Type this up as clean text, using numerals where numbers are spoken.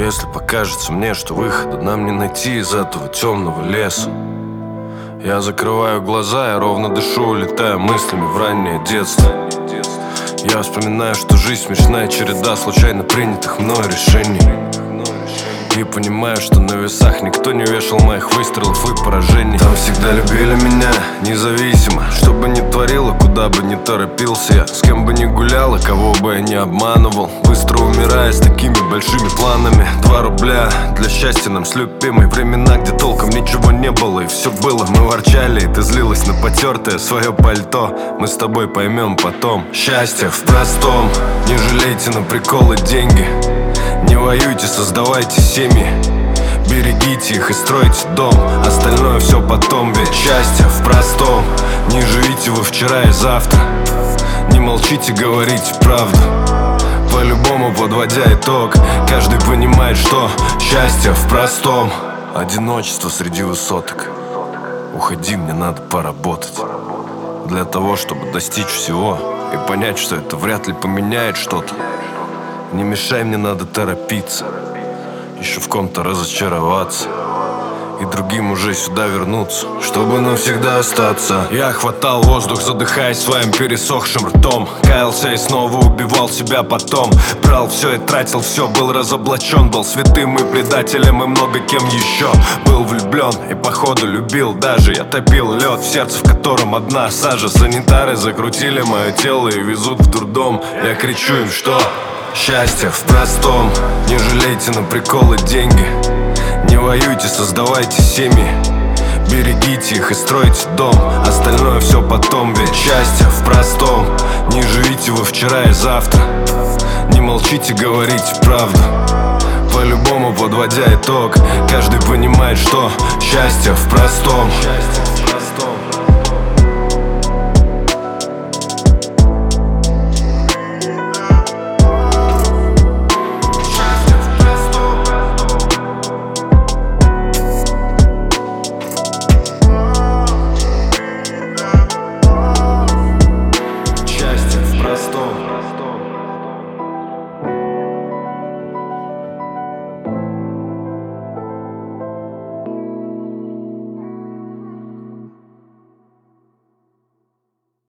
Если покажется мне, что выхода нам не найти из этого темного леса, я закрываю глаза, я ровно дышу, улетаю мыслями в раннее детство. Я вспоминаю, что жизнь смешная череда случайно принятых мною решений. И понимаю, что на весах никто не вешал моих выстрелов и поражений. Там всегда любили меня, независимо, что бы ни творила, куда бы ни торопился я, с кем бы ни гулял, и кого бы я не обманывал, быстро умирая с такими большими планами. 2 рубля для счастья нам с любимой. Времена, где толком ничего не было и все было. Мы ворчали, и ты злилась на потертое свое пальто. Мы с тобой поймем потом. Счастье в простом, не жалейте на приколы деньги. Не воюйте, создавайте семьи, берегите их и стройте дом. Остальное все потом, ведь счастье в простом. Не живите вы вчера и завтра. Не молчите, говорите правду. По-любому, подводя итог, каждый понимает, что счастье в простом. Одиночество среди высоток. Уходи, мне надо поработать. Для того, чтобы достичь всего и понять, что это вряд ли поменяет что-то. Не мешай, мне надо торопиться, еще в ком-то разочароваться и другим уже сюда вернуться, чтобы навсегда остаться. Я хватал воздух, задыхаясь своим пересохшим ртом. Каялся и снова убивал себя потом. Брал все и тратил все, был разоблачен. Был святым и предателем и много кем еще. Был влюблен и походу любил даже. Я топил лед в сердце, в котором одна сажа. Санитары закрутили мое тело и везут в дурдом. Я кричу им, что счастье в простом. Не жалейте на приколы деньги. Не воюйте, создавайте семьи, берегите их и стройте дом. Остальное все потом, ведь счастье в простом. Не живите вы вчера и завтра. Не молчите, говорите правду. По-любому, подводя итог, каждый понимает, что счастье в простом.